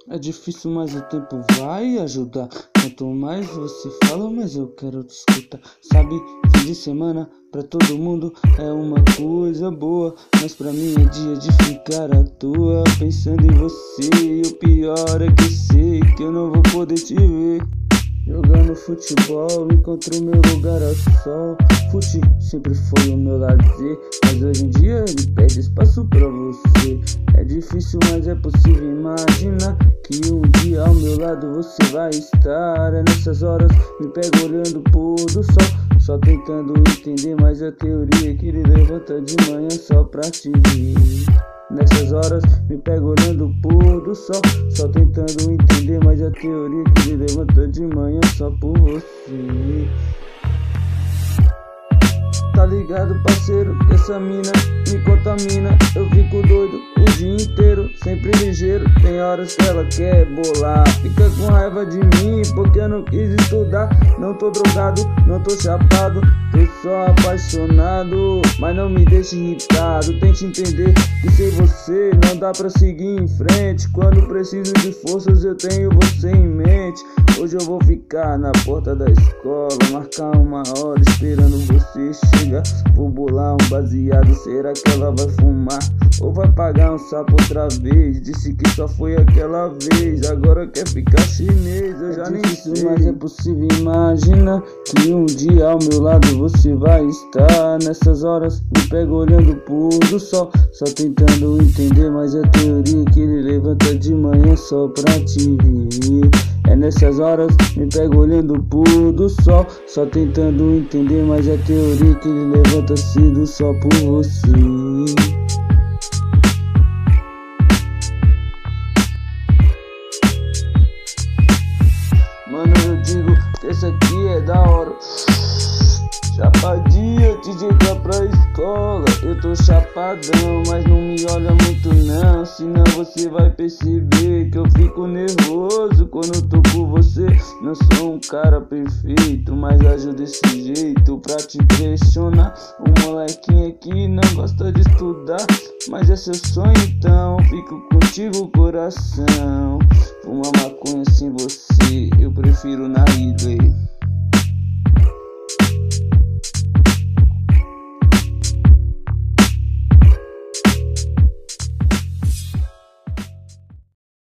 É difícil, mas o tempo vai ajudar. Quanto mais você fala, mais eu quero te escutar. Sabe, fim de semana pra todo mundo é uma coisa boa, mas pra mim é dia de ficar à toa, pensando em você. E o pior é que sei que eu não vou poder te ver jogando futebol, encontro meu lugar ao sol. Fute sempre foi o meu lazer, mas hoje em dia ele pede espaço pra você. É difícil, mas é possível imaginar que um dia ao meu lado você vai estar. É nessas horas me pego olhando o pôr do sol, só tentando entender mais a teoria que ele levanta de manhã só pra te ver. Nessas horas me pego olhando o pôr do sol, só tentando entender mais a teoria que me levanta de manhã só por você. Tá ligado, parceiro, que essa mina me contamina. Eu fico doido o dia inteiro, sempre ligeiro. Tem horas que ela quer bolar, fica com raiva de mim porque eu não quis estudar. Não tô drogado, não tô chapado, tô só apaixonado, mas não me deixe irritado. Tente entender que sem você não dá pra seguir em frente. Quando preciso de forças eu tenho você em mente. Hoje eu vou ficar na porta da escola, marcar uma hora esperando você chegar. Vou bolar um baseado, será que ela vai fumar? Ou vai pagar um sapo outra vez? Disse que só foi aquela vez, agora quer ficar chinês, eu já nem sei. Mas é possível imaginar que um dia ao meu lado você vai estar. Nessas horas me pego olhando o pôr do sol, só tentando entender mais a teoria que ele levanta de manhã só pra te ver. É nessas horas me pego olhando o pôr do sol, só tentando entender mais a teoria que ele levanta cedo só por você. Mano, eu digo que esse aqui é da hora. Chapadinha, te diga pra escola. Eu tô chapadão, mas não me olha muito não, senão você vai perceber que eu fico nervoso quando eu tô com você. Não sou um cara perfeito, mas ajo desse jeito pra te impressionar. Um molequinho que não gosta de estudar, mas é seu sonho, então fico contigo, coração. Fumar maconha sem você, eu prefiro na Ridley.